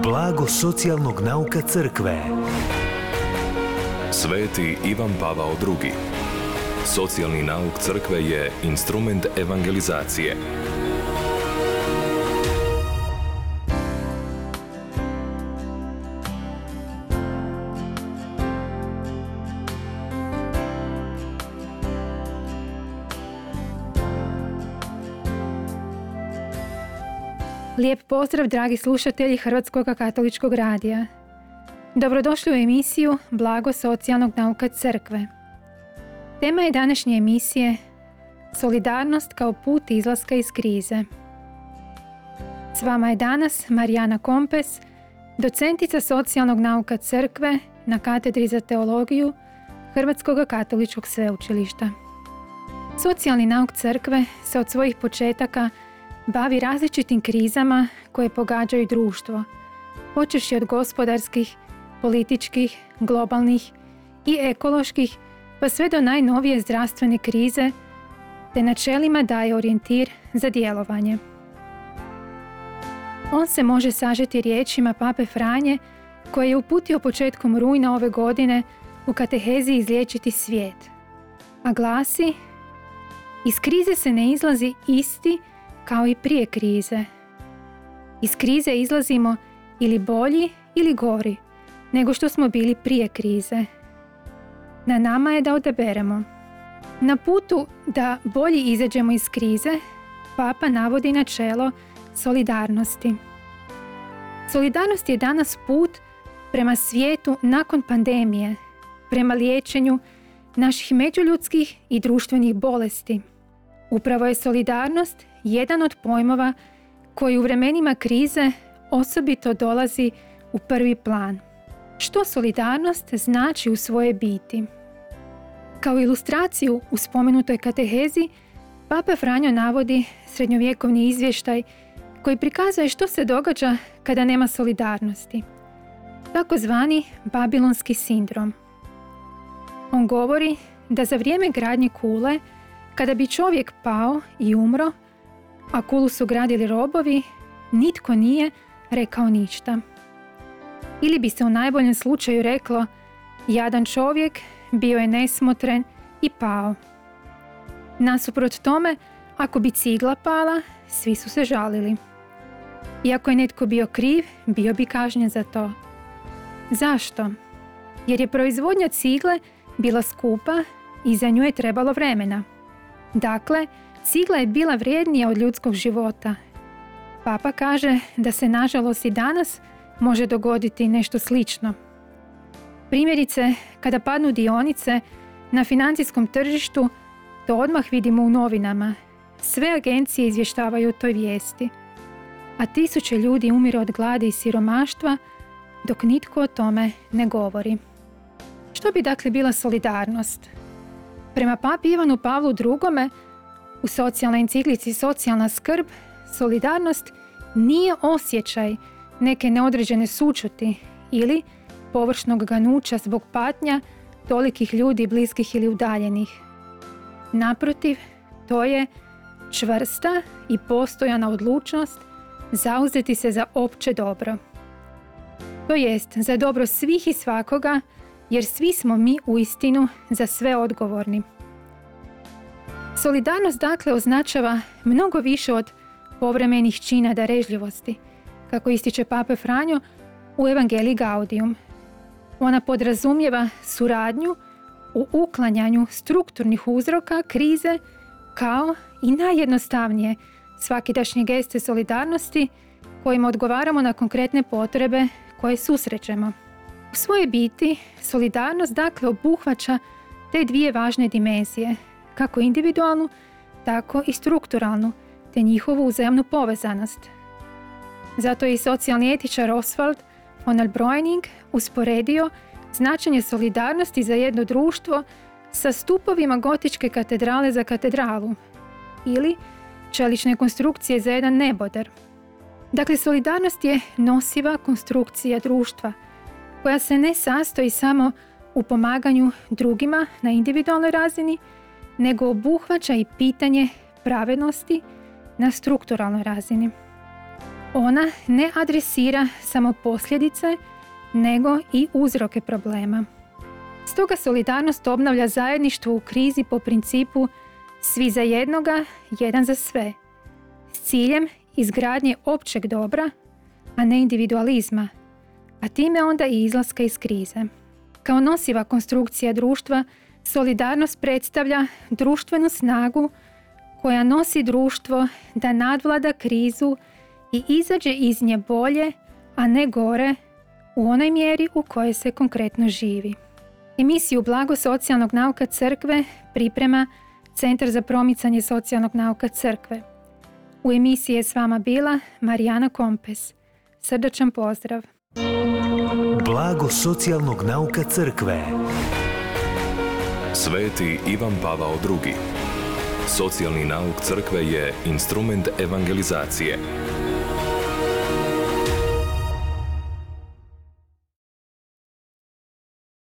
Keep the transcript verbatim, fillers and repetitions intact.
Blago socijalnog nauka crkve. Sveti Ivan Pavao drugi. Socijalni nauk crkve je instrument evangelizacije. Lijep pozdrav, dragi slušatelji Hrvatskog katoličkog radija. Dobrodošli u emisiju Blago socijalnog nauka crkve. Tema je današnje emisije Solidarnost kao put izlaska iz krize. S vama je danas Marijana Kompes, docentica socijalnog nauka crkve na katedri za teologiju Hrvatskog katoličkog sveučilišta. Socijalni nauk crkve se od svojih početaka bavi različitim krizama koje pogađaju društvo, počevši od gospodarskih, političkih, globalnih i ekoloških, pa sve do najnovije zdravstvene krize, te načelima daje orijentir za djelovanje. On se može sažeti riječima Pape Franje, koji je uputio početkom rujna ove godine u katehezi Izliječiti svijet, a glasi: iz krize se ne izlazi isti kao i prije krize. Iz krize izlazimo ili bolji ili gori nego što smo bili prije krize. Na nama je da odaberemo. Na putu da bolji izađemo iz krize, Papa navodi načelo solidarnosti. Solidarnost je danas put prema svijetu nakon pandemije, prema liječenju naših međuljudskih i društvenih bolesti. Upravo je solidarnost jedan od pojmova koji u vremenima krize osobito dolazi u prvi plan. Što solidarnost znači u svoje biti? Kao ilustraciju u spomenutoj katehezi, Papa Franjo navodi srednjovjekovni izvještaj koji prikazuje što se događa kada nema solidarnosti, takozvani babilonski sindrom. On govori da za vrijeme gradnje kule, kada bi čovjek pao i umro, a kulu su gradili robovi, nitko nije rekao ništa. Ili bi se u najboljem slučaju reklo: jadan čovjek bio je nesmotren i pao. Nasuprot tome, ako bi cigla pala, svi su se žalili. I ako je netko bio kriv, bio bi kažnjen za to. Zašto? Jer je proizvodnja cigle bila skupa i za nju je trebalo vremena. Dakle, cigla je bila vrijednija od ljudskog života. Papa kaže da se nažalost i danas može dogoditi nešto slično. Primjerice, kada padnu dionice na financijskom tržištu, to odmah vidimo u novinama. Sve agencije izvještavaju o toj vijesti, a tisuće ljudi umiru od gladi i siromaštva, dok nitko o tome ne govori. Što bi dakle bila solidarnost? Prema papi Ivanu Pavlu drugome, u socijalnoj enciklici Socijalna skrb, solidarnost nije osjećaj neke neodređene sućuti ili površnog ganuća zbog patnja tolikih ljudi bliskih ili udaljenih. Naprotiv, to je čvrsta i postojana odlučnost zauzeti se za opće dobro. To jest za dobro svih i svakoga, jer svi smo mi uistinu za sve odgovorni. Solidarnost dakle označava mnogo više od povremenih čina darežljivosti, kako ističe Papa Franjo u Evangelii Gaudium. Ona podrazumijeva suradnju u uklanjanju strukturnih uzroka krize kao i najjednostavnije svakidašnje geste solidarnosti kojima odgovaramo na konkretne potrebe koje susrećemo. U svojoj biti solidarnost dakle obuhvaća te dvije važne dimenzije, kako individualnu, tako i strukturalnu, te njihovu uzajamnu povezanost. Zato je i socijalni etičar Oswald von Albrojning usporedio značenje solidarnosti za jedno društvo sa stupovima gotičke katedrale za katedralu ili čelične konstrukcije za jedan neboder. Dakle, solidarnost je nosiva konstrukcija društva koja se ne sastoji samo u pomaganju drugima na individualnoj razini, nego obuhvaća i pitanje pravednosti na strukturalnoj razini. Ona ne adresira samo posljedice, nego i uzroke problema. Stoga solidarnost obnavlja zajedništvo u krizi po principu svi za jednoga, jedan za sve, s ciljem izgradnje općeg dobra, a ne individualizma, a time onda i izlaska iz krize. Kao nosiva konstrukcija društva, solidarnost predstavlja društvenu snagu koja nosi društvo da nadvlada krizu i izađe iz nje bolje, a ne gore, u onoj mjeri u kojoj se konkretno živi. Emisiju Blago socijalnog nauka crkve priprema Centar za promicanje socijalnog nauka crkve. U emisiji je s vama bila Marijana Kompes. Srdačan pozdrav. Blago socijalnog nauka crkve. Sveti Ivan Pavao drugi. Socijalni nauk crkve je instrument evangelizacije.